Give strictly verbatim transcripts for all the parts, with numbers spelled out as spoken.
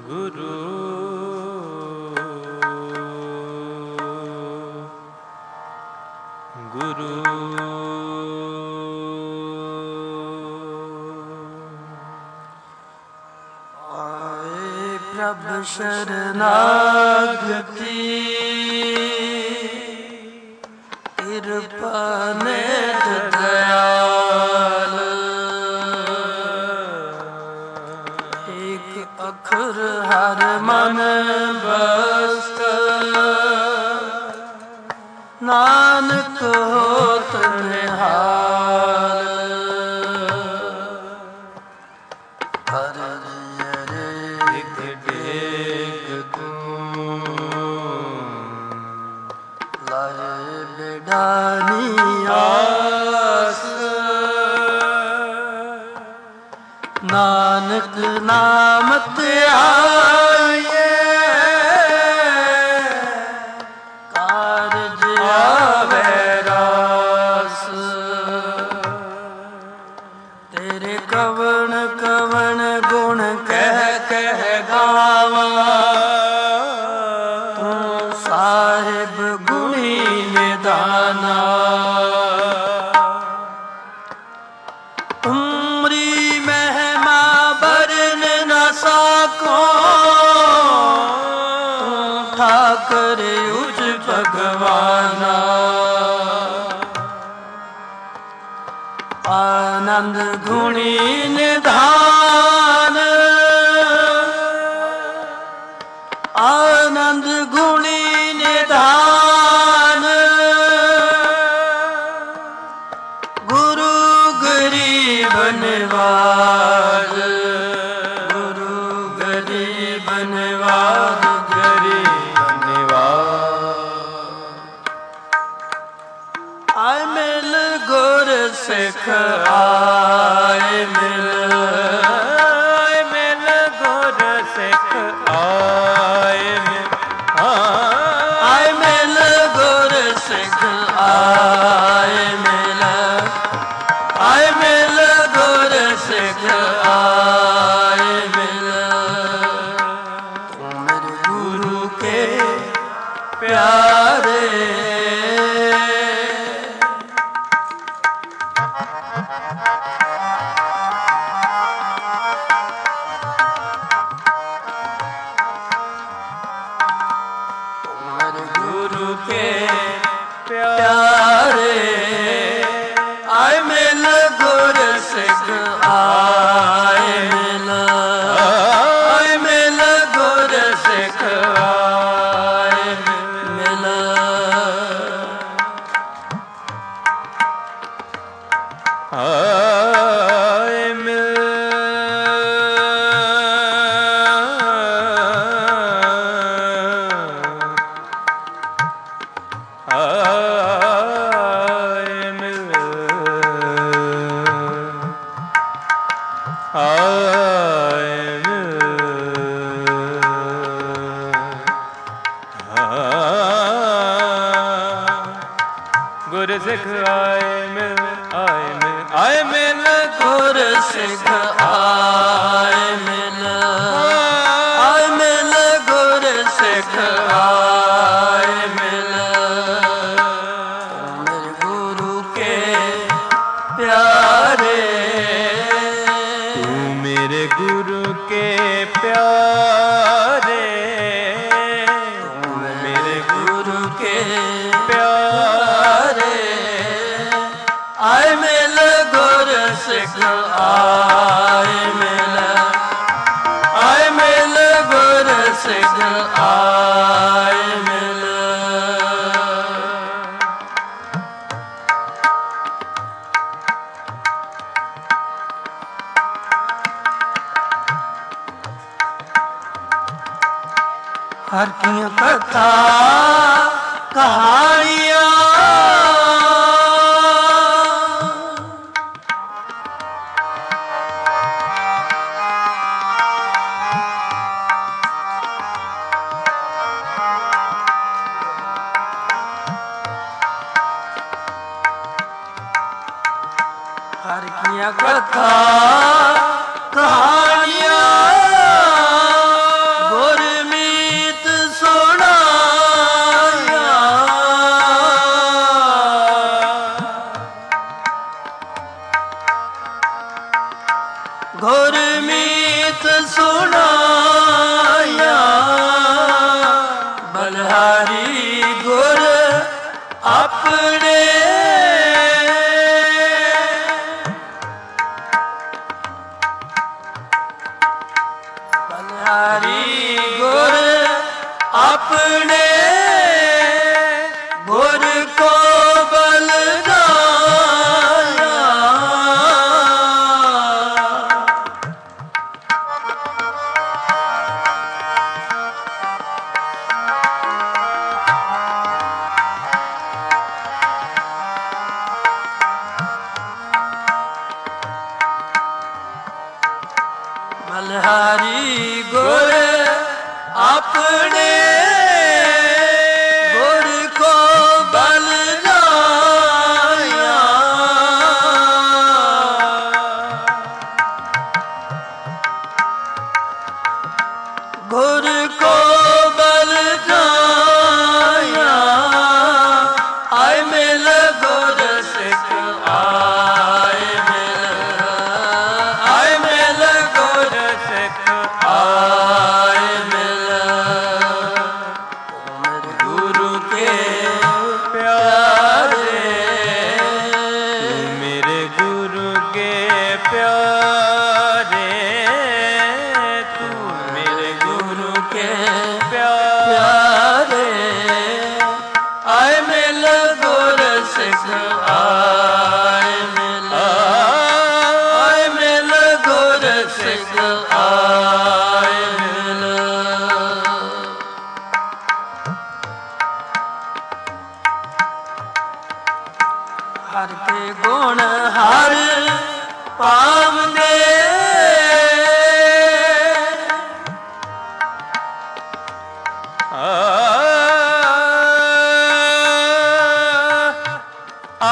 ਗੁਰੂ ਗੁਰੂ ਆਏ ਪ੍ਰਭ ਸ਼ਰਨਾਗਤੀ ਕਿਰਪਾ ਨਿਧ ਦਇਆਲ ਏਕ ਅੱਖਰ ਹਰ ਮਨ ਬਸਤ ਨਾਨਕ ਹੋਤ ਨਿਹਾਲ ਹਰ ਰੇ ਇੱਕ ਡੇਗ ਤੂੰ ਲਾਏ ਬਿਡਾਨੀ ਆਸ ਨਾਨਕ ਨਾਮ ਧਿਆਏ ਕਾਰਜ ਆਵੇ ਰਾਸ ਤੇਰੇ ਕਵਣ ਕਵਣ ਗੁਣ ਕਹਿ ਕਹਿ ਗਾਵਾਂ ਤੂੰ ਸਾਹਿਬ ਗੁਣੀ ਨਿਦਾਨਾ ਉਮਰੀ ਮਹਿਮਾ ਬਰਨ ਨ ਸਾਕੋ ਤੂੰ ਠਾਕਰ ਉਜ ਭਗਵਾਨਾ ਆਨੰਦ ਗੁਣੀ ਨਿਧਾਨ ਆਨੰਦ ਗੁਣੀ ਨਿਧਾਨ ਗੁਰੂ ਗਰੀਬ ਨਿਵਾਜ ਗੁਰੂ ਗਰੀਬ ਨਿਵਾਜ ਗਰੀਬ ਨਿਵਾਜ ਆਏ ਮਿਲ ਗੁਰ ਸਿੱਖ ਆਏ ਮਿਲ ਆਏ ਮਿਲ ਗੁਰ ਸਿੱਖ ਆਏ ਮਿਲ ਆਏ ਮਿਲ ਗੁਰ ਸਿੱਖ ਆਏ ਮਿਲ ਆਏ ਮਿਲ ਗੁਰ ਸਿੱਖ ਆਏ ਮਿਲ ਤੂੰ ਮੇਰੇ ਗੁਰੂ ਕੇ ਪਿਆਰੇ गुरु के प्यारे आए मिल गुर सिख आए मिल आए मिल गुर सिख आए मिल आए मिल आए मिल आए मिल गुर सिख आए मिल आए मिल आए मिल गुर सिख आए मिल आए मिल गुर सिख आए मिल प्यारे तू मेरे गुरु के प्यारे तू मेरे गुरु के प्यारे आए मिल गुर सिख आए मिल आए मिल गुर सिख आए मिल हर की कथा कहानियाँ हर की कथा कहानियाँ ਗੁਰਮੀਤ ਸੁਣਾਇਆ ਬਲਿਹਾਰੀ ਗੁਰ ਆਪਣੇ ਬਲਿਹਾਰੀ ਗੁਰ ਆਪਣੇ ਗੁਰ ਕੋ ਬਲਿਹਾਰੀ ਗੁਰ ਆਪਣੇ ਗੁਰ ਕੋ ਬਲ ਲਾਇਆ ਗੁਰ ਕੋ ਬਲ ਲਾਇਆ ਆਏ ਮਿਲ ਗੁਰ ਸਿੱਖ ਆਏ ਮਿਲ ਆਏ ਮਿਲ ਗੁਰ ਸਿੱਖ ਆਏ ਮਿਲ ਗੁਰੂ ਕੇ ਪਿਆਰੇ ਮੇਰੇ ਗੁਰੂ ਕੇ ਪਿਆਰੇ ਤੂੰ ਮੇਰੇ ਗੁਰੂ ਕੇ ਪਿਆਰੇ ਆਏ ਮਿਲ ਗੁਰ ਸਿੱਖ ਆਏ ਮਿਲ ਆਏ ਮਿਲ ਗੁਰ ਸਿੱਖ ਆਏ ਮਿਲ ਹਰ ਕੇ ਗੁਣ ਹਰ ਪਾਵੰਦੇ ਆ ਆ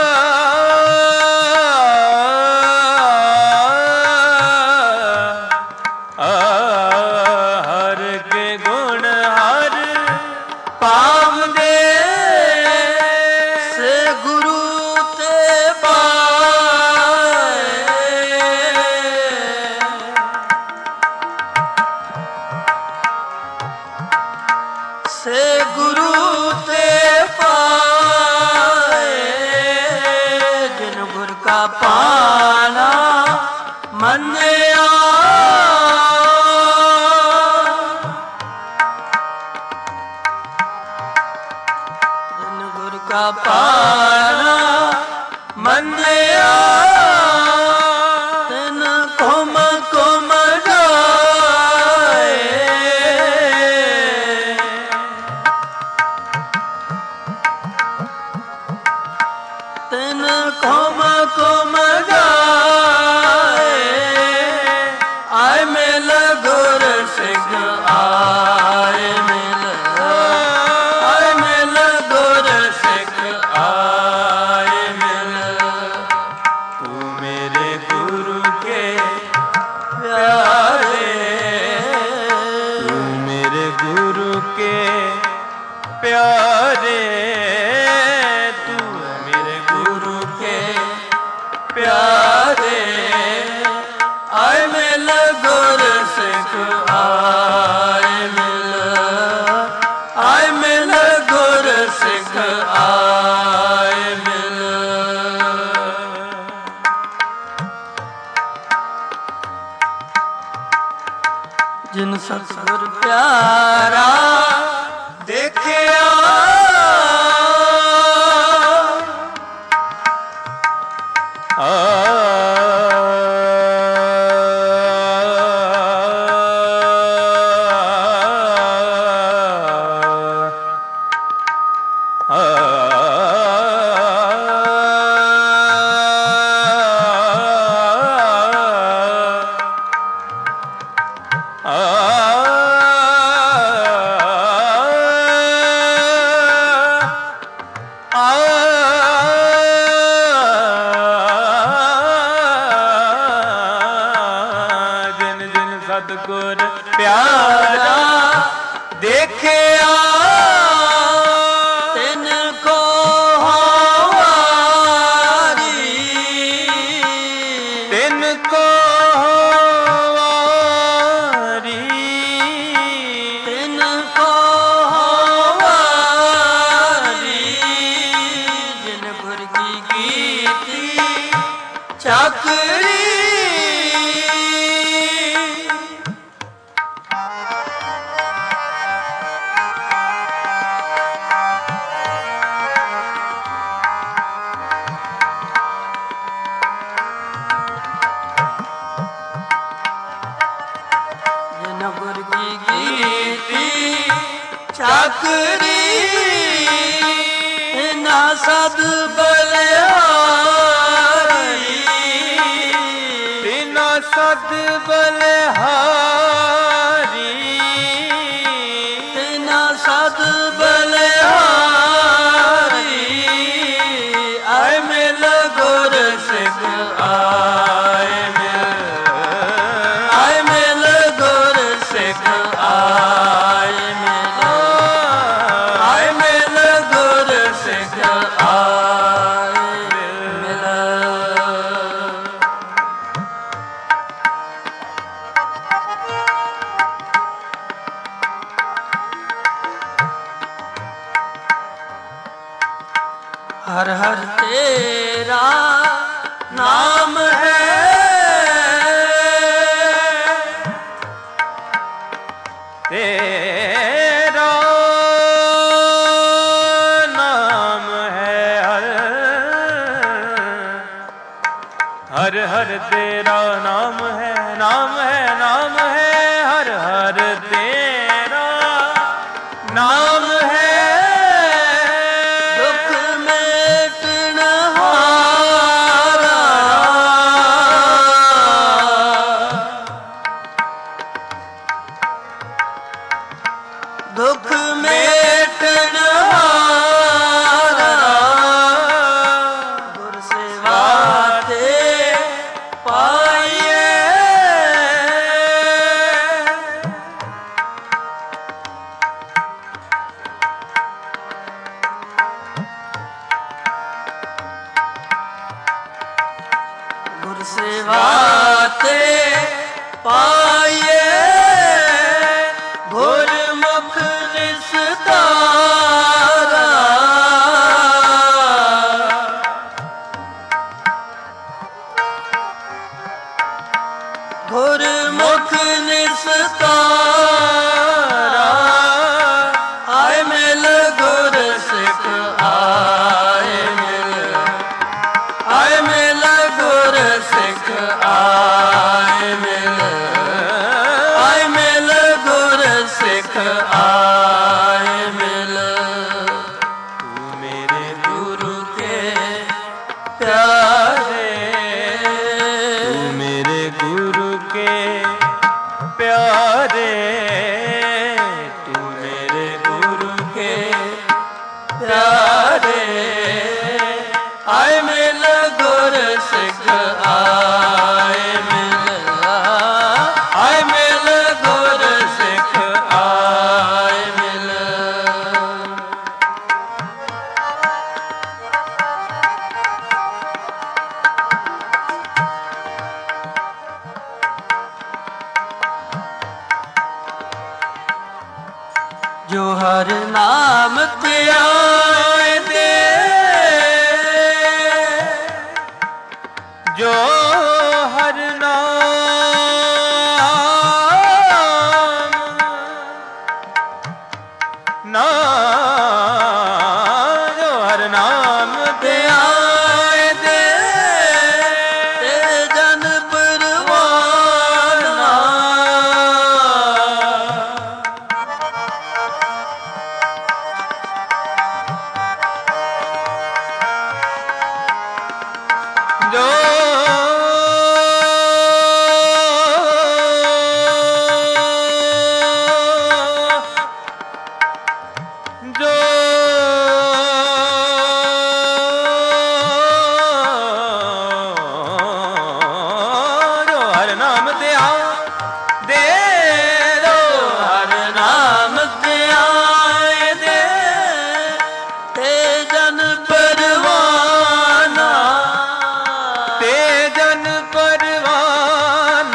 ਹਰ ਕੇ ਗੁਣ ਹਰ ਪਾਵੰਦੇ ਸੇ ਗੁਰੂ ਤੇ ਪਾਏ ਸੇ ਗੁਰੂ ਤੇ ਪਾਏ ਜਿਨ ਗੁਰ ਕਾ ਪਾਣਾ ਮੰਨਿਆ ਜਿਨ ਗੁਰ ਕਾ ਪਾਣਾ ਮੰਨਿਆ ਤਿਨ ਘੁਮ ਘੁਮ ਜਾਏ ਤਿਨ ਘੁਮ ਘੁਮ ਜਾਏ ਆਏ ਮਿਲ ਗੁਰ ਸਿੱਖ ਆਏ ਮਿਲ ਆਏ ਮਿਲ ਗੁਰ ਸਿੱਖ ਆਏ ਮਿਲ ਤੂੰ ਮੇਰੇ ਗੁਰੂ ਕੇ ਪਿਆਰੇ ਤੂੰ ਮੇਰੇ ਗੁਰੂ ਕੇ ਪਿਆਰੇ ਤੂੰ ਮੇਰੇ ਗੁਰੂ ਕੇ ਪਿਆਰੇ ਆਏ ਮਿਲ ਗੁਰ ਸਿੱਖ ਆਏ ਮਿਲ ਆਏ ਮਿਲ ਗੁਰ ਸਿੱਖ ਆਏ ਮਿਲ ਜਿਨ ਸਤਿਗੁਰ ਪਿਆਰਾ ਦੇਖਿਆ ਆ ਸਤਿਗੁਰ ਪਿਆਰਾ ਦੇਖਿਆ ਤਿਨ ਕੋ ਹਵਾਰੀ ਤਿਨ ਕੋ वारी तिनको वारी जिन गुर की कीर्ति चाकरी चाकरी ना सद बलिहारी बिना सद बलिहारी बिना सद बलिहारी आए मिल गुर सिख आए मिल आए मिल गुर सिख आए मिल आए मिल गुर सिख आए मिल हर हर तेरा नाम है तेरा नाम है हर हर हर तेरा नाम है नाम है नाम है हर हर तेरा नाम है दुख मेटन हारा गुर सेवा ते पाइए गुर सेवा ते पाइए गुरमुख निस्तारा गुरमुख निस्तारा आए मिल गुर सिख आए मिल आए मिल गुर सिख आए मिल आए मिल गुर सिख आए मिल तू मेरे गुरु के प्यारे तू मेरे गुरु के प्यारे तू मेरे गुरु के प्यारे आए मिल गुर सिख आए मिल आए मिल गुर सिख आए मिल जो हर नाम त्याए दे जो हर नाम नाम जो हर नाम त्याए दे ते जन परवाना जो जो जो हर नाम दिया दे दो हर नाम त्याए दे ते जन परवाना ते जन परवाना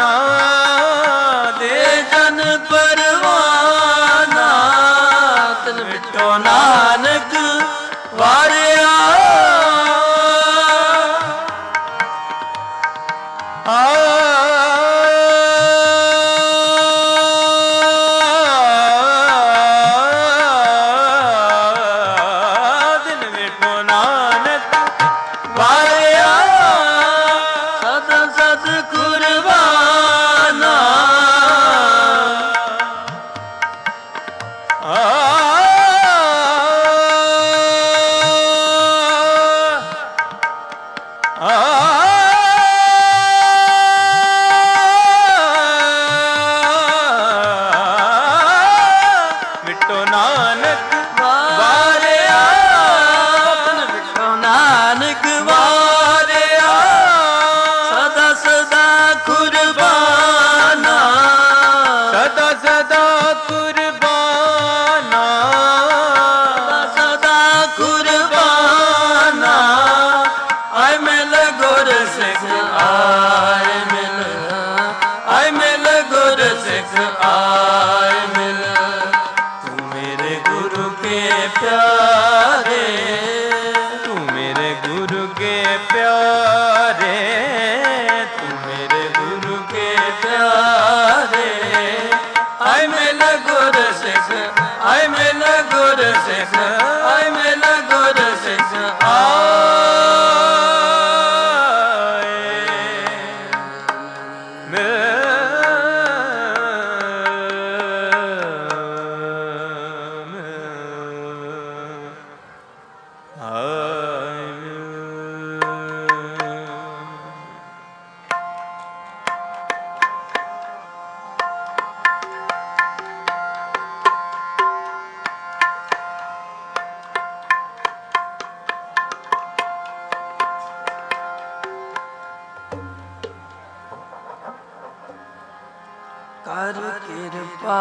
ਕਰ ਕਿਰਪਾ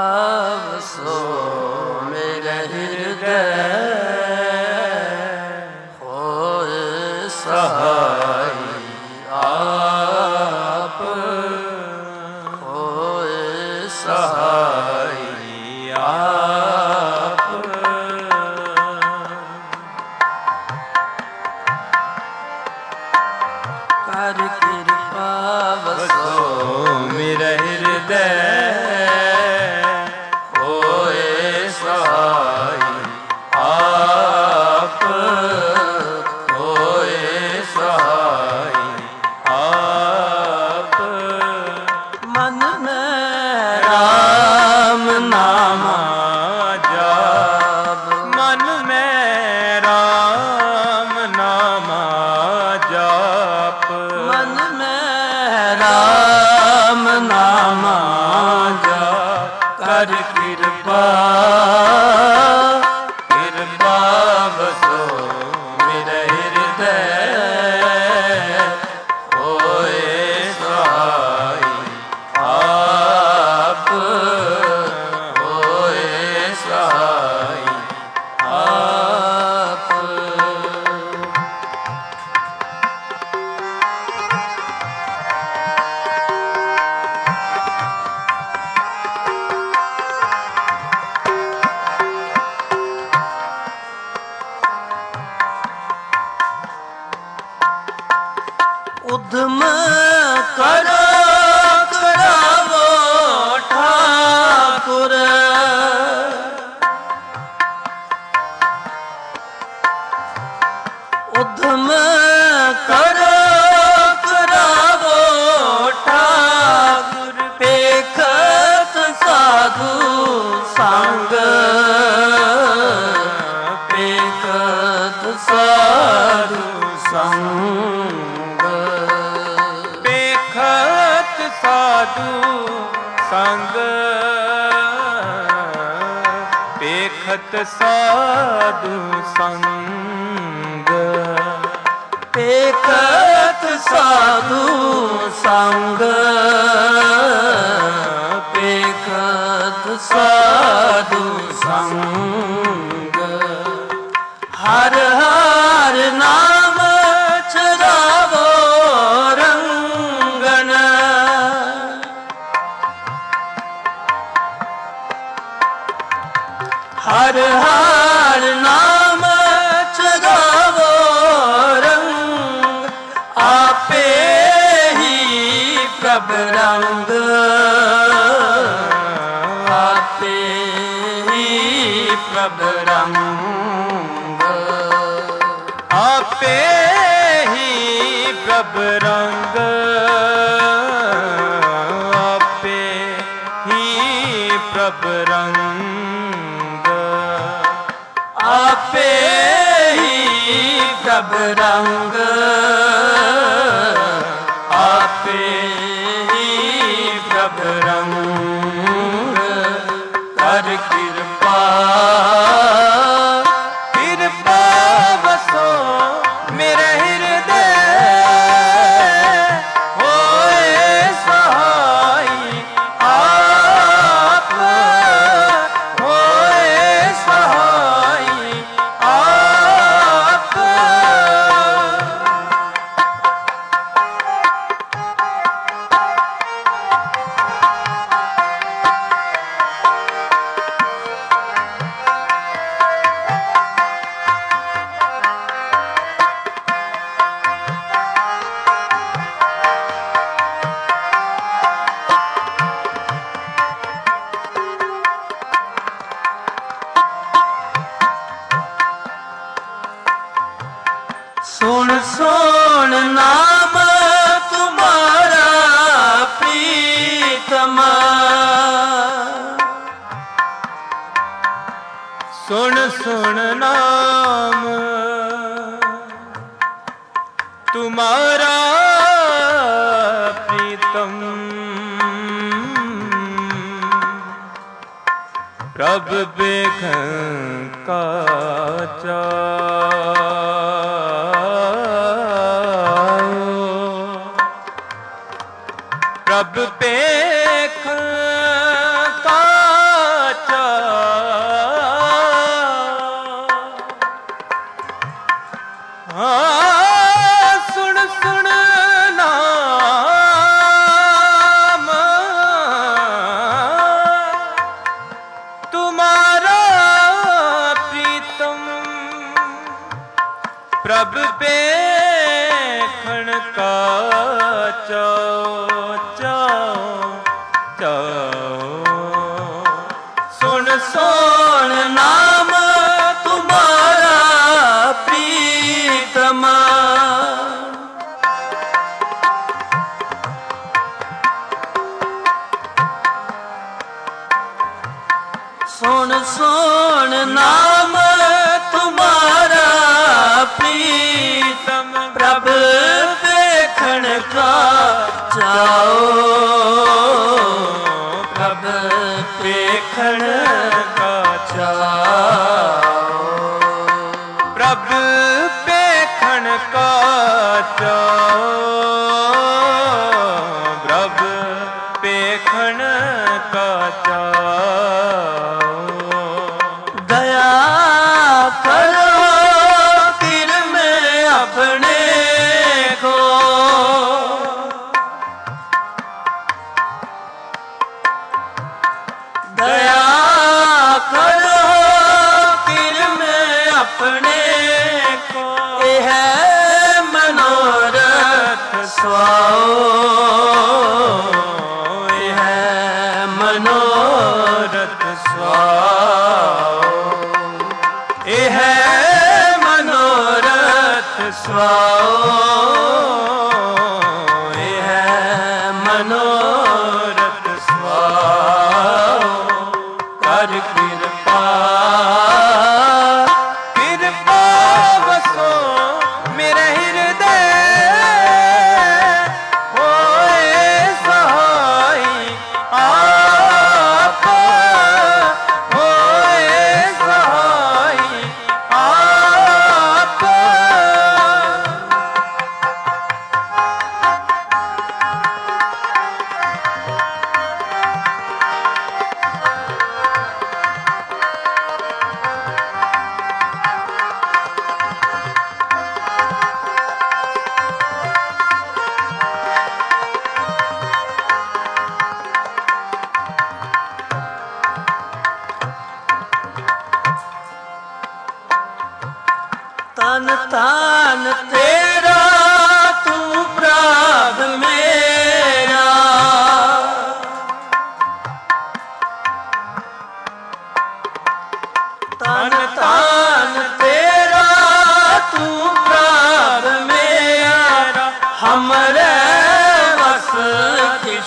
ਵਸੋ ਮੇਰੇ ਹਿਰਦੈ ਹੋਏ ਸਹਾਈ ਆਪ ਹੋਏ ਸਹਾਈ ਆਪ ਕਰ ਕਿਰਪਾ ਵਸੋ ਮੇਰੇ ਹਿਰਦੈ ਉਦਮ ਕਰੋ ਕਰਾਵੋ ਠਾਕੁਰ ਉਦਮ ਕਰੋ ਕਰਾਵੋ ਠਾਕੁਰ ਪੇਖਤ ਸਾਧੂ ਸੰਗ ਪੇਖਤ ਸਾਧੂ ਸੰਗ ਸਾਧੂ ਸੰਗ ਪੇਖਤ ਸਾਧੂ ਸੰਗ ਪੇਖਤ ਸਾਧੂ ਸੰਗ ਪੇਖਤ ਸਾਧੂ ਸੰਗ ਹਰ ਹਰ ਨਾਮ ਚਰਾਵੋ ਰੰਗਨ ਹਰ ਹਰ ਨਾਮ ਚਰਾਵੋ ਰੰਗ ਆਪੇ ਹੀ ਪ੍ਰਭ ਰੰਗ ਆਪੇ ਹੀ ਪ੍ਰਭ ਰੰਗ ਆਪੇ ਹੀ ਪ੍ਰਭ ਰੰਗ ਆਪੇ ਹੀ ਪ੍ਰਭ ਰੰਗ ਆਪੇ ਹੀ ਪ੍ਰਭ ਰੰਗ ਆਪੇ ਹੀ ਪ੍ਰਭ ਰੰਗ ਕਰ ਕਿਰਪਾ ਕਿਰਪਾ ਵਸੋ ਮੇਰੇ ਹਿਰਦੇ ਹੋਏ ਸਹਾਈ ਆਪ ਹੋਏ ਸਹਾਈ ਆਪ ਸੁਣ ਸੁਣ ਨਾਮ ਤੁਮਾਰਾ ਪ੍ਰੀਤਮ ਸੁਣ ਸੁਣ ਨਾਮ ਤੁਮਾਰਾ ਪ੍ਰੀਤਮ ਪ੍ਰਭ ਵੇਖਣ ਕਾ ਚਾਓ ਪ੍ਰਭ ਵੇਖਣ ਕਾ ਚਾਓ ਹਾਂ ਸੁਣ ਸੁਣ ਨਾਮ ਤੁਮਾਰਾ ਪ੍ਰੀਤਮ ਪ੍ਰਭ ਵੇਖਣ ਕਾ ਚਾਓ ਚਾਓ ਚਾਓ ਸੁਣ ਸੁਣ ਨਾਮ ਤੁਮਾਰਾ ਪ੍ਰੀਤਮ ਸੁਣ ਸੁਣ ਨਾਮ ਤੁਮਾਰਾ ਪ੍ਰੀਤਮ ਪ੍ਰਭ ਵੇਖਣ ਕਾ ਚਾਓ ਪ੍ਰਭ ਵੇਖਣ ਕਾ ਚਾਓ ਪ੍ਰਭ ਵੇਖਣ ਕਾ ਚਾਓ ਪ੍ਰਭ ਵੇਖਣ ਕਾ ਚਾਓ ਦਇਆ ਕਰੋ ਫਿਰ ਮੈਂ ਆਪਣੇ ਕੋ ਦਇਆ ਕਰੋ ਫਿਰ ਮੈਂ ਆਪਣੇ ਕੋ ਇਹ ਹੈ ਮਨੋਰਥ ਸੁਆਓ ਇਹ ਹੈ ਮਨੋਰਥ ਸੁਆਓ ਇਹ ਹੈ ਮਨੋਰਥ ਸੁਆਓ ਇਹ ਹੈ ਮਨੋਰਥ ਸੁਆਓ ਕਰ ਕਿਰਪਾ ਕਿਰਪਾ ਵਸੋ ਮੇਰੇ ਹਿਰਦੇ ਹੋਏ ਸਹਾਈ ਆਪ ਹੋਏ ਸਹਾਈ ਆਪ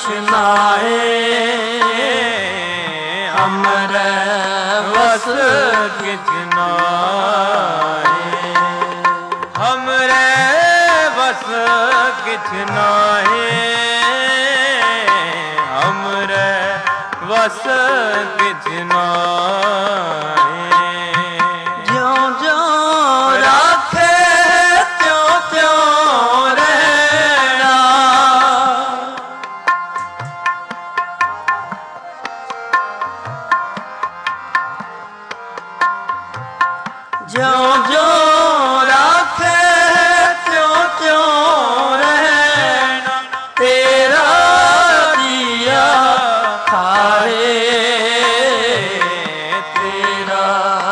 कृष्णाए हमरे वस किछ नाए हमरे बस किछ नाहे हमरे बस किछ नाहे ज्यों ज्यों राखे त्यों त्यों रहना ज्यों ज्यों राखे त्यों त्यों रहना तेरा दिया खाए तेरा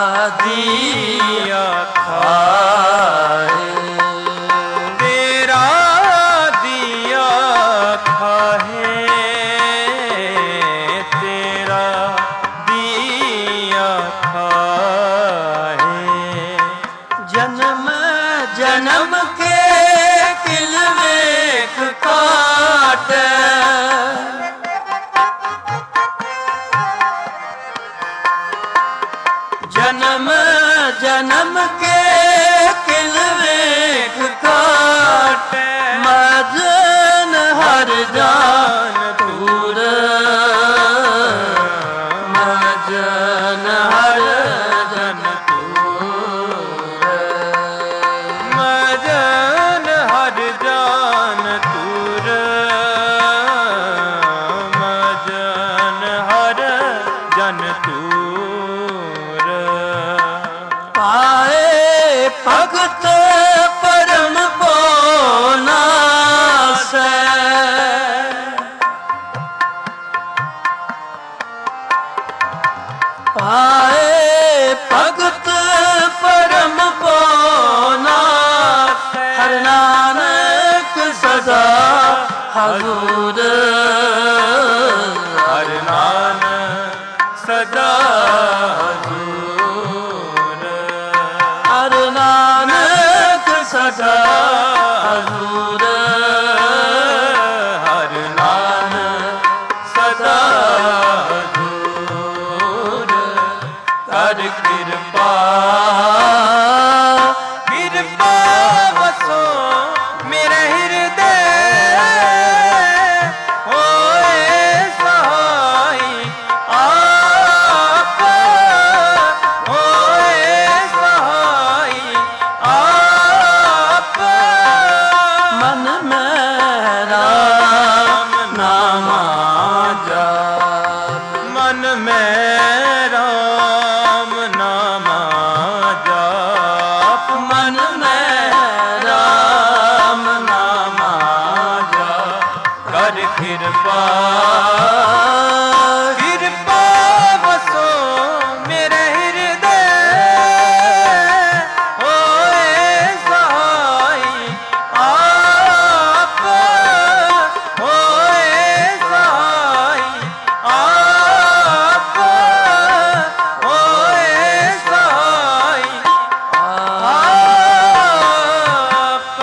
दिया खाए तेरा दिया खाहे तेरा दिया खाहे जन्म जन्म के किल वेख काट जन्म जन्म के किल वेख काट मजन हर जान तूर मजन हर जन तूर मजन हर जान तूर मजन हर जन तूर पाए भगत परम बोनास पाए भगत परम बोनास हर नानक सदा हजूर हर नानक सदा हजूर हर नानक सदा हजूर हर नानक सदा हजूर कर कृपा कृपा बसो मेरे हृदय होए सहाय आप होए सहाय आप मन में राम नामा जाप मन में राम नामा जाप मन में राम नामा जाप कर कृपा कृपा बसो मेरे हृदय होए सहाय आप होए सहाय आप होए सहाय आप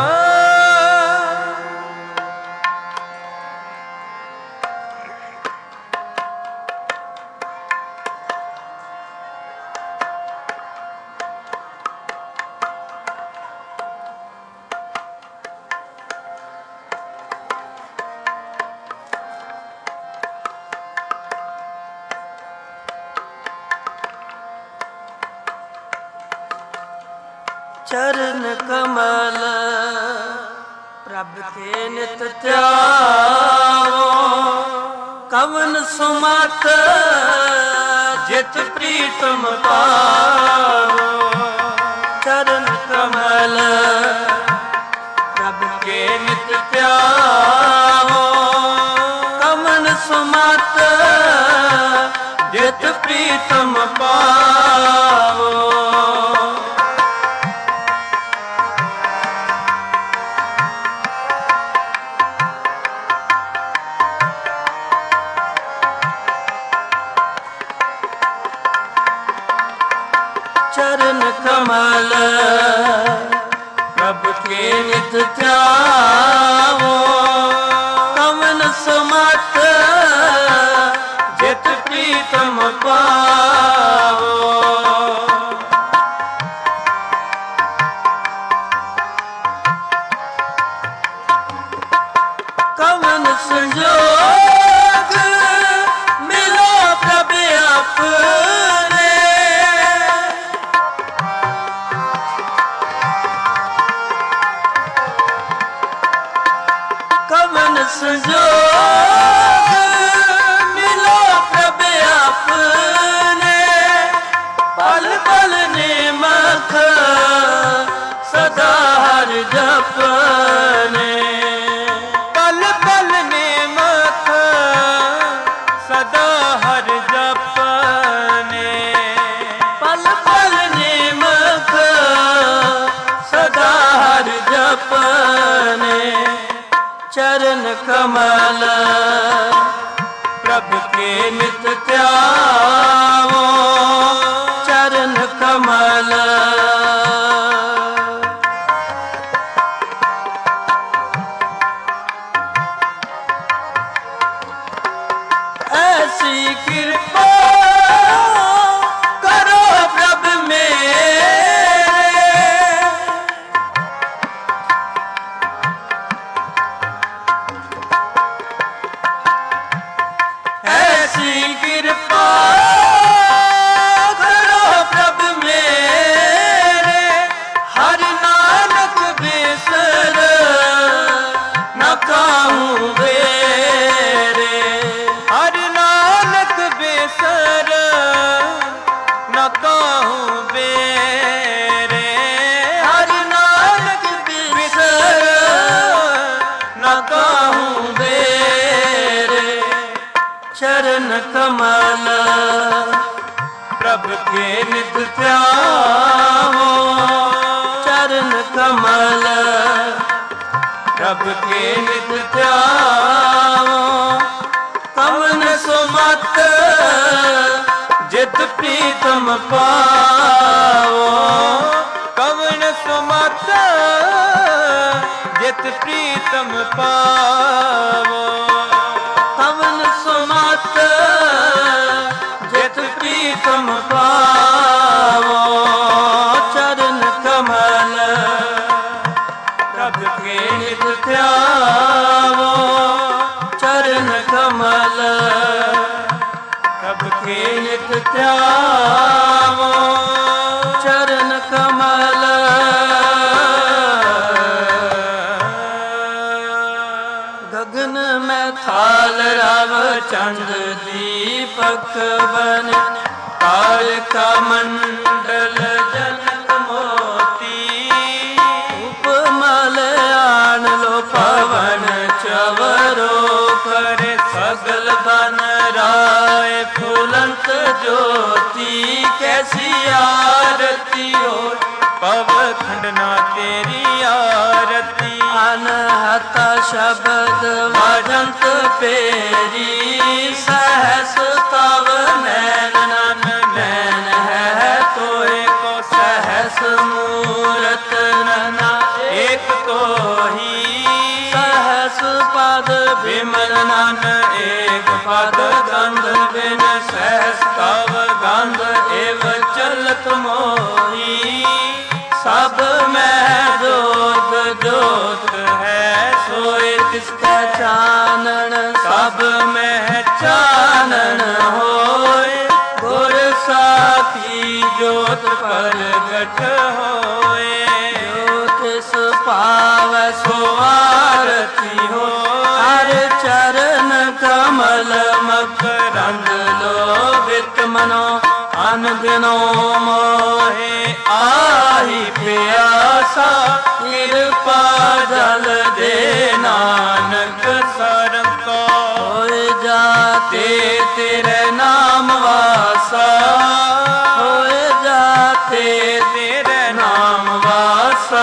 चरण कमल प्रभ के नित त्याओ कवन सुमत जित प्रीतम पाओ चरण कमल प्रभ के नित त्याओ कवन सुमत जित प्रीतम पाओ चरण कमल प्रभ के नित त्याओ कवन सुमत संजोग मिलो प्रभ अपने पल पल नेमख सदा हर जपने पल पल नेमख सदा हर जपने पल पल नेमख सदा हर जपने चरण कमल प्रभ के नित त्यावो चरण कमल ऐसी कृपा करो प्रभ मेरे ऐसी कृपा करो प्रभ मेरे हर नानक बिसर न काहूँ बेरे हर नानक बेसर न कहूँ बेरे हर नानक बिसर न काहूँ बेरे चरण कमल प्रभ के नित त्यावो चरण कमल प्रभ के नित त्यावो कवन सुमत जित प्रीतम पावो कवन सुमत जित प्रीतम पावो कवन सुमत जित प्रीतम पावो चरण कमल प्रभ के नित त्यावो चरण कमल प्रभ के नित त्यावो चरण कमल गगन में थाल रव चंद दीपक बन तारका मंडल जनक मोती उपमल आन लो पवन चवरो करे सगल बन राय फूलंत ज्योति कैसी आरती हो पव खंडना तेरी आरती अनहत शब्द भजंत पेरी सहस तव नैन नन नैन है तोय को सहस मूरत नना एक तो ही सहस पद विमल नन एक पद गंध बिन सहस तव गंध एव चलत मोही सब में जोत जोत है सोए तिसका चानन सब में चानन होए गुर साखी जोत प्रगट होए ज्योतिष पाव सो आरती हो हर चरण कमल मकरंद लोभित मनो अन दिनो मोहे आही प्यासा कृपा जल दे नानक सर को होए जाते तेरे नाम वासा होए जाते तेरे नाम वासा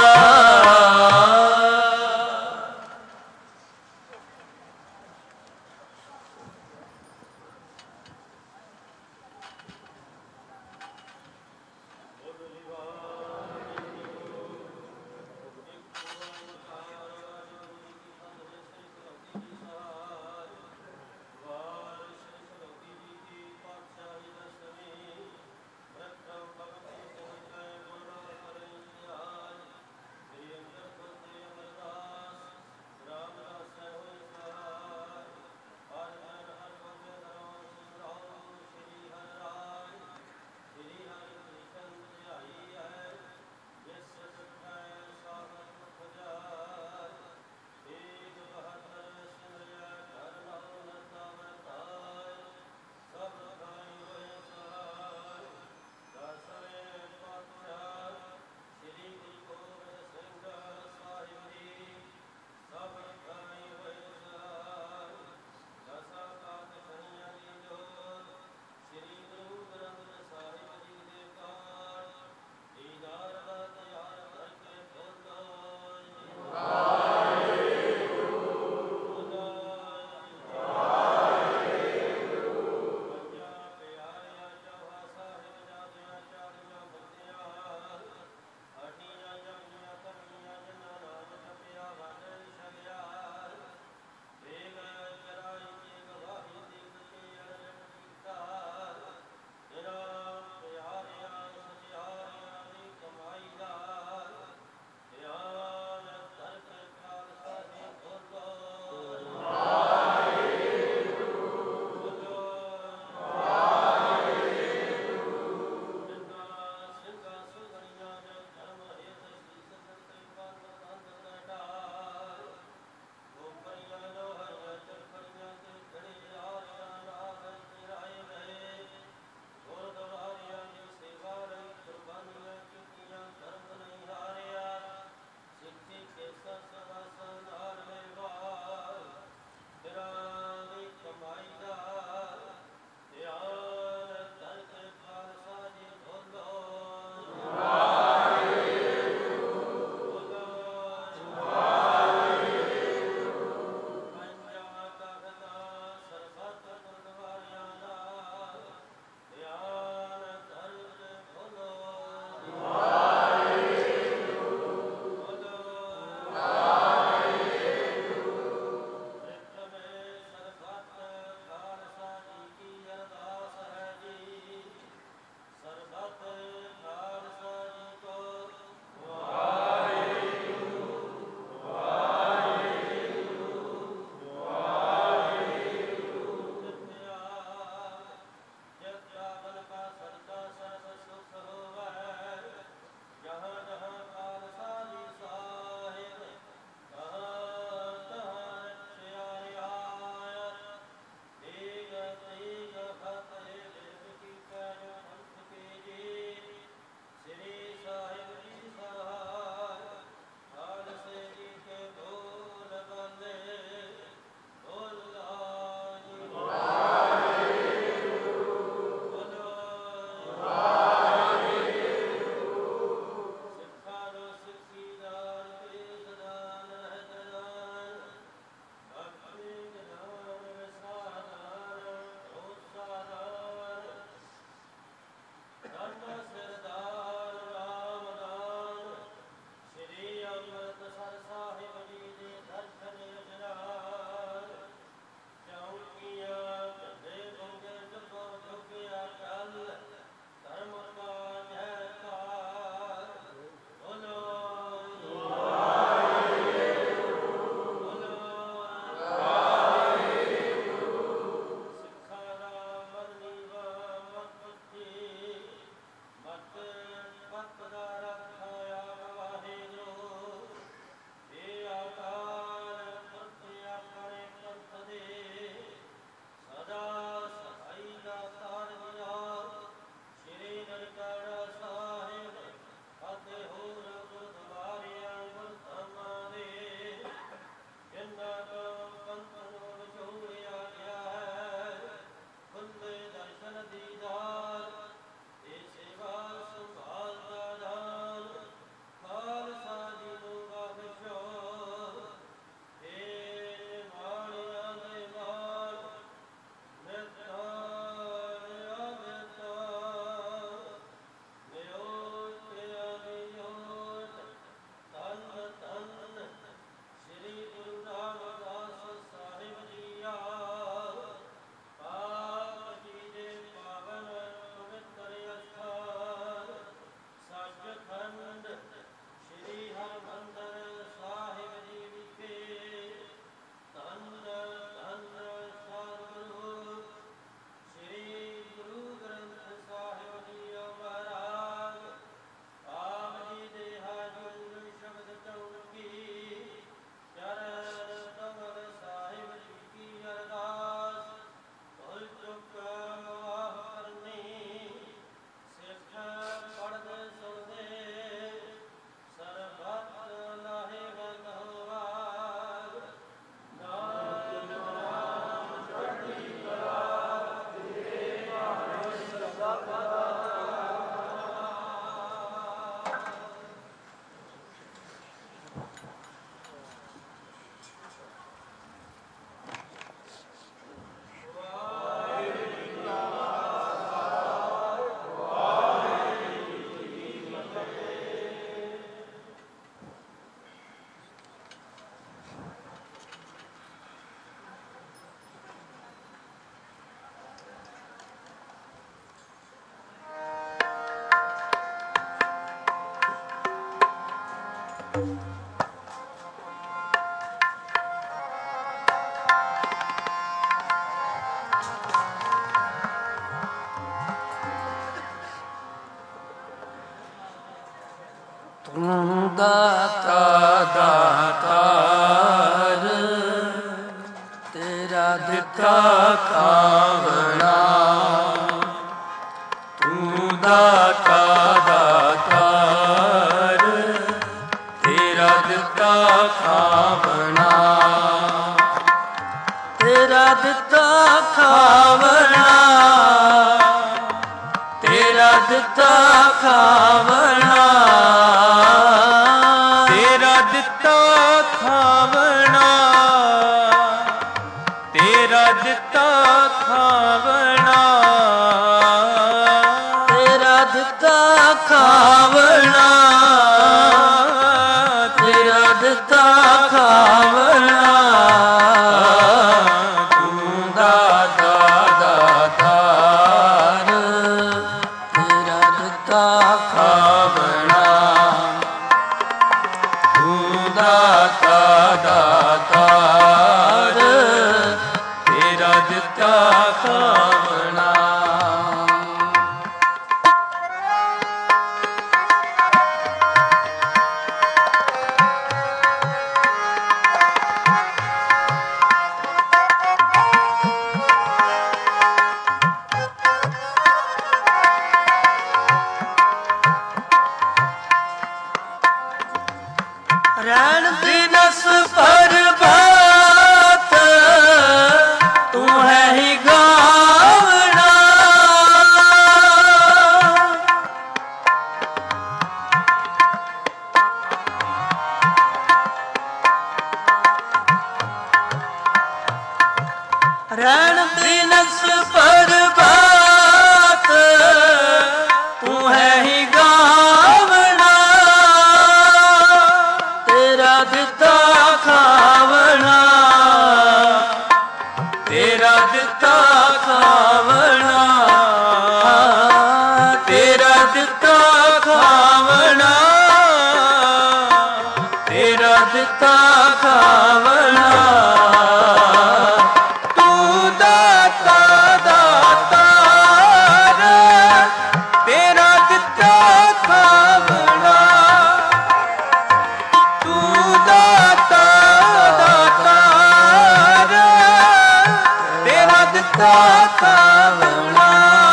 ਦਿੱਤਾ ਖਾਵਣਾ। ਤੂੰ ਦਾਤਾ ਦਾਤਾਰ, ਤੇਰਾ ਦਿੱਤਾ ਖਾਵਣਾ। ਤੇਰਾ ਦਿੱਤਾ ਖਾਵਣਾ, ਤੇਰਾ ਦਿੱਤਾ ਖਾਵਣਾ। ਤੇਰਾ ਦਿੱਤਾ ਖਾਵਣਾ, ਤੇਰਾ ਦਿੱਤਾ ਖਾਵਣਾ। ਤੇਰਾ ਦਿੱਤਾ ਖਾਵਣਾ, ਤੇਰਾ ਦਿੱਤਾ ਖਾਵਣਾ। ਤੂੰ ਦਾਤਾ ਦਾਤਾਰ, ਤੇਰਾ ਦਿੱਤਾ ਖਾਵਣਾ। ਤੂੰ ਦਾਤਾ ਦਾਤਾਰ, ਤੇਰਾ ਦਿੱਤਾ ਖਾਵਣਾ। ਰਹਿਣ ਦਿਨਸ ਪਰਬਾਤ, ਤੂੰ ਹੈ ਹੀ ਗਾਵਣਾ। ਰਹਿਣ ਦਿਨਸ ਪਰਬਾਤ, ਤੂੰ ਹੈ ਹੀ ਗਾਵਣਾ। ਤੇਰਾ ਦਿੱਤਾ ਖਾਵਣਾ, ਤੇਰਾ ਦਿੱਤਾ ਖਾਵਣਾ। ਤੇਰਾ ਦਿੱਤਾ ਖਾਵਣਾ, ਤੇਰਾ ਦਿੱਤਾ ਖਾਵਣਾ। ਤੂੰ ਦਾਤਾ ਦਾਤਾਰ, ਤੇਰਾ ਦਿੱਤਾ ਖਾਵਣਾ। ਤੂੰ ਦਾਤਾ ਦਾਤਾਰ, ਤੇਰਾ ਦਿੱਤਾ ਖਾਵਣਾ।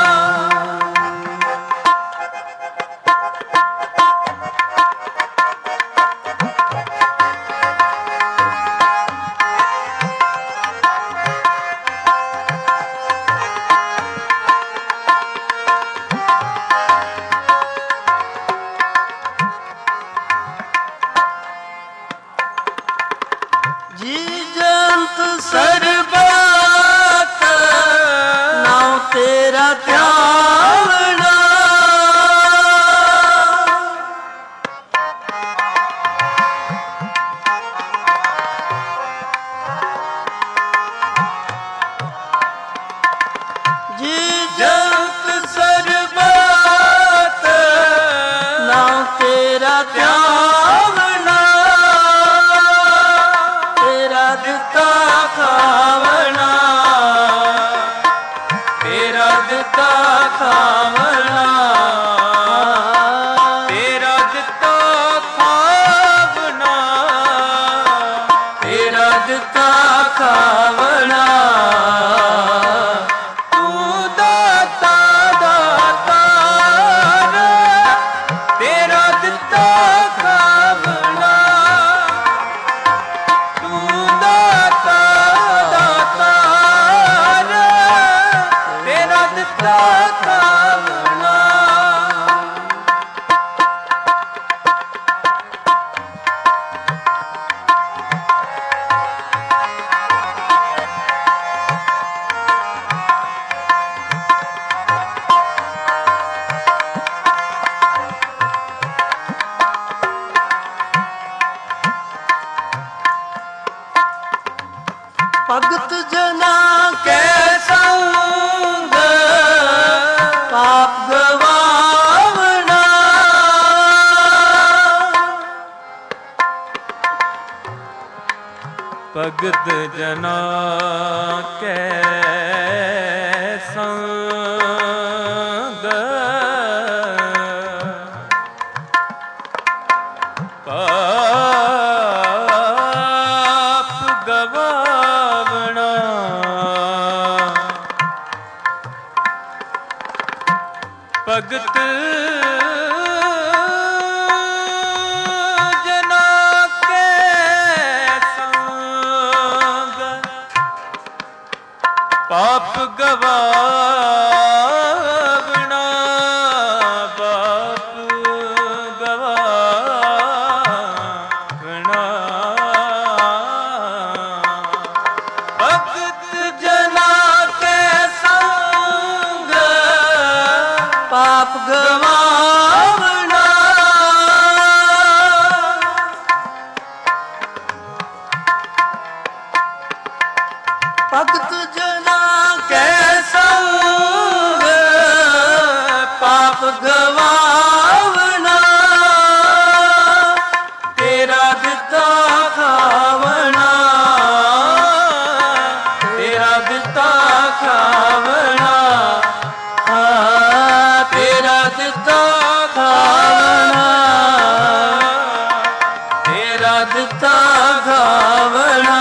ਜੀ ਜੰਤ ਸਰਬਤ, ਨਾਉ ਤੇਰਾ ਧਿਆਵਣਾ। ਜੀ ਜੰਤ ਸਰਬਤ, ਨਾਉ ਤੇਰਾ ਧਿਆਵਣਾ। ਤੇਰਾ ਦਿੱਤਾ ਖਾਵਣਾ, ਤੇਰਾ ਦਿੱਤਾ ਖਾਵਣਾ। ਤੇਰਾ ਦਿੱਤਾ ਖਾਵਣਾ, ਤੇਰਾ ਦਿੱਤਾ ਖਾਵਣਾ। ਤੂੰ ਦਾਤਾ ਦਾਤਾਰ, ਤੇਰਾ ਦਿੱਤਾ ਖਾਵਣਾ। ਤੂੰ ਦਾਤਾ ਦਾਤਾਰ, ਤੇਰਾ ਦਿੱਤਾ ਖਾਵਣਾ। ਭਗਤ ਜਨਾ ਕੈ ਸੰਗ, ਪਾਪ ਗਵਾਵਣਾ। ਭਗਤ ਜਨਾ ਕੈ ਸੰਗ, ਪਾਪ ਗਵਾਵਣਾ। ਭਗਤ ਜਨਾ ਕੇ ਸੰਗ ਪਾਪ ਗਵਾਵਣਾ ਪਾਪ ਗਵਾਵਣਾ ਭਗਤ ਜਨਾ ਕੇ ਸੰਗ ਪਾਪ ਗਵਾਵਣਾ ਭਗਤ ਜਨਾ ਕੈ ਸੰਗ ਪਾਪ ਗਵਾਵਣਾ ਤੇਰਾ ਦਿੱਤਾ ਖਾਵਣਾ ਤੇਰਾ ਦਿੱਤਾ ਖਾਵਣਾ ਹਾਂ ਤੇਰਾ ਦਿੱਤਾ ਖਾਵਣਾ ਤੇਰਾ ਦਿੱਤਾ ਖਾਵਣਾ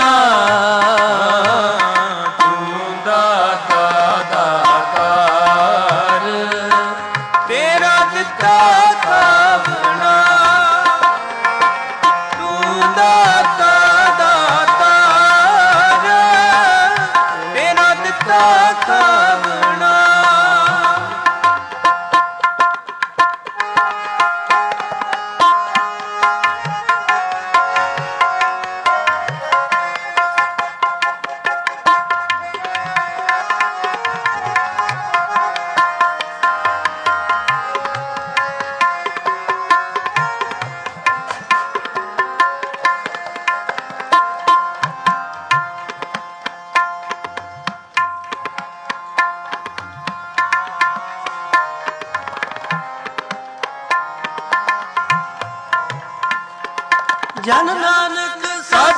ਜਨ ਨਾਨਕ ਸਤ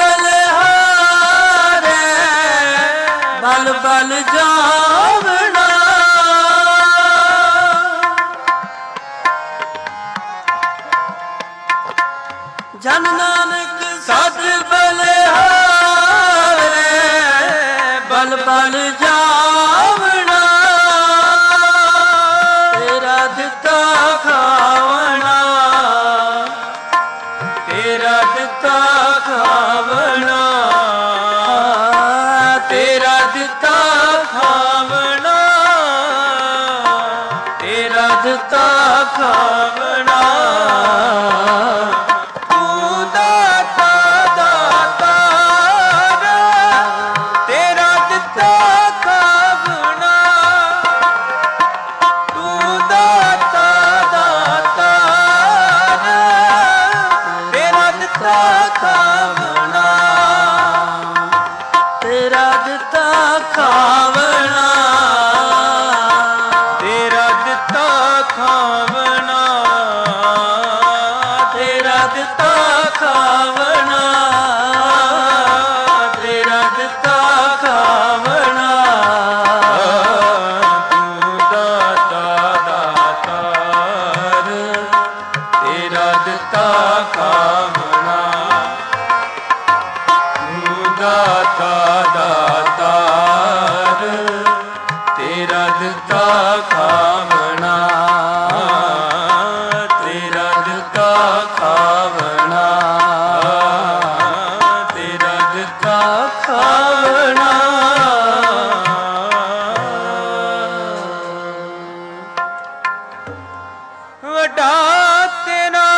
ਬਲਿਹਾਰੇ ਬਲ ਬਲ ਜਾਵਣਾ ਜਨ ਨਾਨਕ ਸਤ ਬਲਿਹਾਰੇ ਬਲ ਬਲ ਜਾਵਣਾ ਤੇਰਾ ਦਿੱਤਾ ਖਾਵਣਾ ਤੇਰਾ ਦਿੱਤਾ ਖਾਵਣਾ ਤੇਰਾ ਦਿੱਤਾ ਖਾਵਣਾ ਤੇਰਾ ਦਿੱਤਾ ਖਾਵਣਾ ਤੂੰ ਦਾਤਾ ਦਾਤਾਰ ਤੇਰਾ ਦਿੱਤਾ ਖਾਵਣਾ ਤੂੰ ਦਾਤਾ ਦਾਤਾਰ ਤੇਰਾ ਦਿੱਤਾ ਖਾਵਣਾ ਤੇਰਾ ਦਿੱਤਾ ਖਾਵਣਾ ਤੇਰਾ ਦਿੱਤਾ ਖਾਵਣਾ ਤੇਰਾ ਦਿੱਤਾ ਖਾਵਣਾ ਤੇਰਾ ਦਿੱਤਾ ਖਾਵਣਾ ਤੂੰ ਦਾਤਾ ਦਾਤਾਰ ਤੇਰਾ ਦਿੱਤਾ ਖਾਵਣਾ ਤੂੰ ਦਾਤਾ ਦਾਤਾਰ ਤੇਰਾ ਦਿੱਤਾ ਖਾਵਣਾ ਤੇਰਾ ਦਿੱਤਾ ਖਾਵਣਾ ਤੇਰਾ ਦਿੱਤਾ ਖਾਵਣਾ ਵੱਡਾ ਤੇਰਾ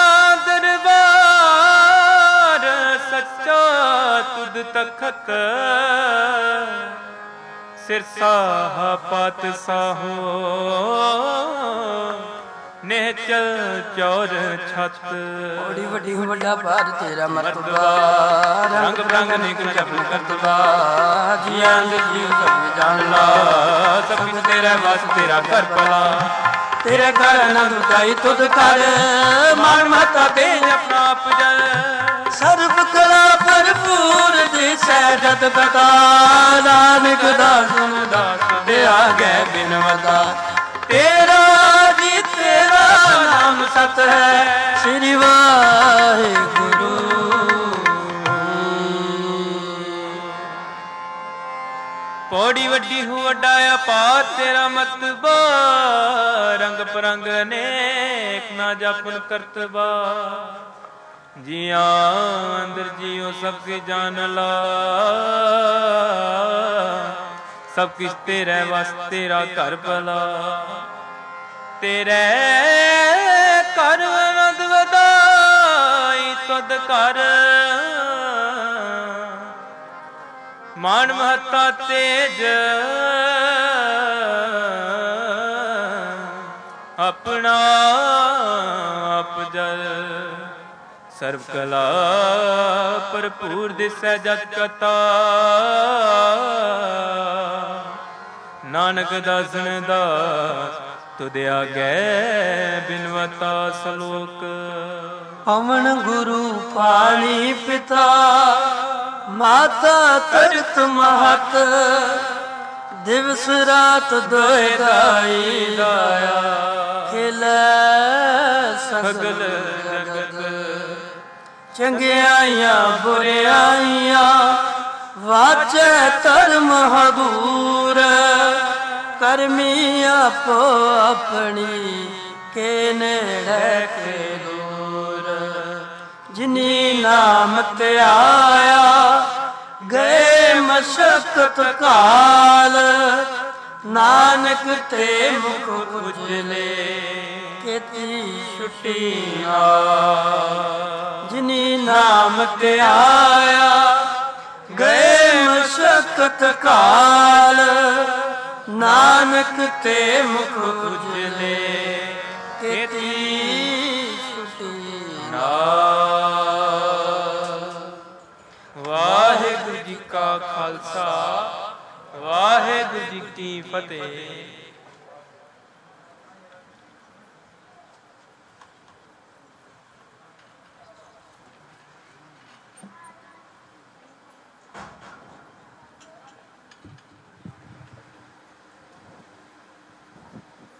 ਦਰਬਾਰ ਸੱਚਾ ਤੁਧ ਤਖਤ ਸਿਰਸਾ ਪਤ ਸਾਹੋ ਨਿਹਚਲ ਚੌਰ ਛਤ ਬੜੀ ਵੱਡੀ ਵੱਡਾ ਭਾਰ ਤੇਰਾ ਮਰਤਬਾ ਰੰਗ ਬਰੰਗ ਨਿਕਲ ਜਪਨ ਕਰਤਬਾ ਜੀਆਂ ਦੇ ਜੀਵ ਸਭ ਜਾਣ ਲਾ ਸਭ ਕੁਛ ਤੇਰਾ ਵਸ ਤੇਰਾ ਘਰ ਭਲਾ ਤੇਰੇ ਘਰ ਆਨੰਦ ਉਚਾਈ ਤੁਧ ਕਰ ਮਾਨ ਮਹਤਾ ਤੇ ਆਪਣਾ ਆਪ ਜਲ ਸਰਬ ਕਲਾ ਭਰਪੂਰ ਦਿਸੈ ਜਤ ਕਥਾ ਨਾਨਕ ਦਾਸ ਦਾਸ ਦੇ ਆਗੇ ਬਿਨਵਤਾ ਤੇਰਾ ਜੀ ਤੇਰਾ ਨਾਮ ਸਤ ਹੈ ਸ੍ਰੀ ਵਾਹਿਗੁਰੂ ਪੌੜੀ ਵੱਡੀ ਹੂ ਵੱਡਾ ਅਪਾਰ ਤੇਰਾ ਮਤਬਾ ਰੰਗ ਪਰੰਗ ਅਨੇਕ ਨਾ ਜਾਪਨ ਕਰਤਬਾ ਜੀਆਂ ਅੰਦਰ ਜੀਓ ਸਭ ਕੇ ਜਾਨ ਲਾ ਸਭ ਕਿਛ ਤੇਰੇ ਵਸ ਤੇਰਾ ਘਰ ਭਲਾ ਤੇਰੇ ਘਰ ਆਨੰਦ ਵਧਾਈ ਤੁਧ ਘਰ ਮਾਨ ਮਹੱਤਾ ਤੇਜ ਆਪਣਾ ਆਪ ਜਲ ਸਰਬ ਕਲਾ ਭਰਪੂਰ ਦਿਸੈ ਜਤ ਕਤਾ ਨਾਨਕ ਦਾਸਨ ਦਾਸ ਤੁਧ ਆਗੇ ਬਿਨਵਤਾ ਸਲੋਕ ਪਵਨ ਗੁਰੂ ਪਾਣੀ ਪਿਤਾ ਮਾਤਾ ਤਰਤ ਮਹਤ ਦਿਵਸ ਰਾਤ ਦੋਇ ਗਾਈ ਗਾਇਆ ਖਿਲੇ ਸਗਲ ਜਗਤ ਚੰਗਿਆਈਆਂ ਬੁਰਿਆਈਆਂ ਵਾਚੈ ਧਰਮ ਹਦੂਰ ਕਰਮੀ ਆਪੋ ਆਪਣੀ ਕੇ ਨੇੜੇ ਕੇ ਦੂਰ ਜਿਨੀ ਨਾਮ ਤੇ ਆਇਆ ਗਏ ਮਸ਼ਕਤ ਕਾਲ ਨਾਨਕ ਤੇ ਮੁਖ ਉਜਲੇ ਕੀਤੀ ਛੁੱਟੀਆਂ ਜਿਨੀ ਨਾਮ ਤੇ ਆਇਆ ਗਏ ਮਸ਼ਕਤ ਕਾਲ ਨਾਨਕ ਤੇ ਮੁਖ ਉਜਲੇ